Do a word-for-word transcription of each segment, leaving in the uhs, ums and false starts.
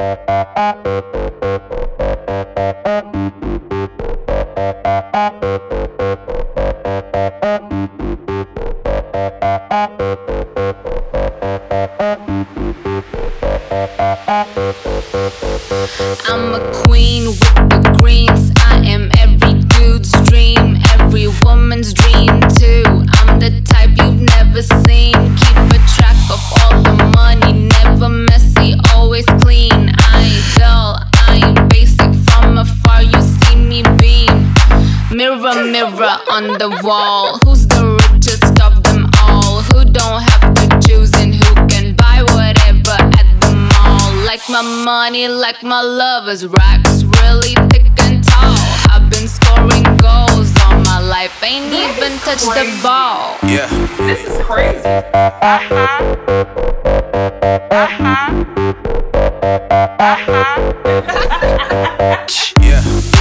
I'm a queen with the greens. I am every dude's dream, every woman's dream too. I'm the type you've never seen. Keep a track of all the money, never messy, always clean. I ain't dull, I ain't basic. From afar you see me beam. Mirror, mirror on the wall, who's the richest of them all? Who don't have to choose and who can buy whatever at the mall? Like my money, like my lovers, racks really thick and tall. I've been scoring goals all my life, ain't even touched the ball. Yeah, This is crazy. Uh-huh. Uh-huh. Uh-huh. yeah.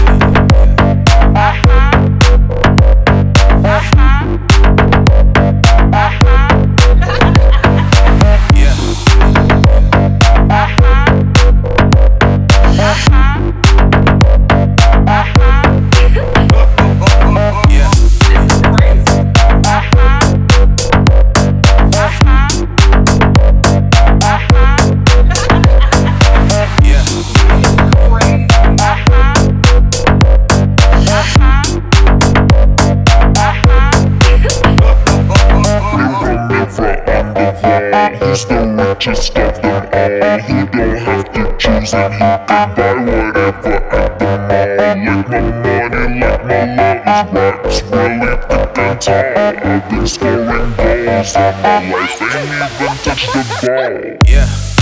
Who's the richest of them all? Who don't have to choose and who can buy whatever at the mall? Like my money, like my love is racks really thick and tall. I've been scoring goals all my life, ain't even touched the ball. Yeah.